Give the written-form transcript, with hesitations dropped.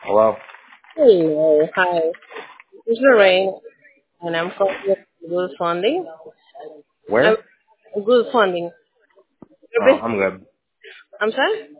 Hello. Hello, hi. This is Lorraine, and I'm calling with Good Funding. I'm Where? Good Funding. You're Oh, bas- I'm good. I'm sorry?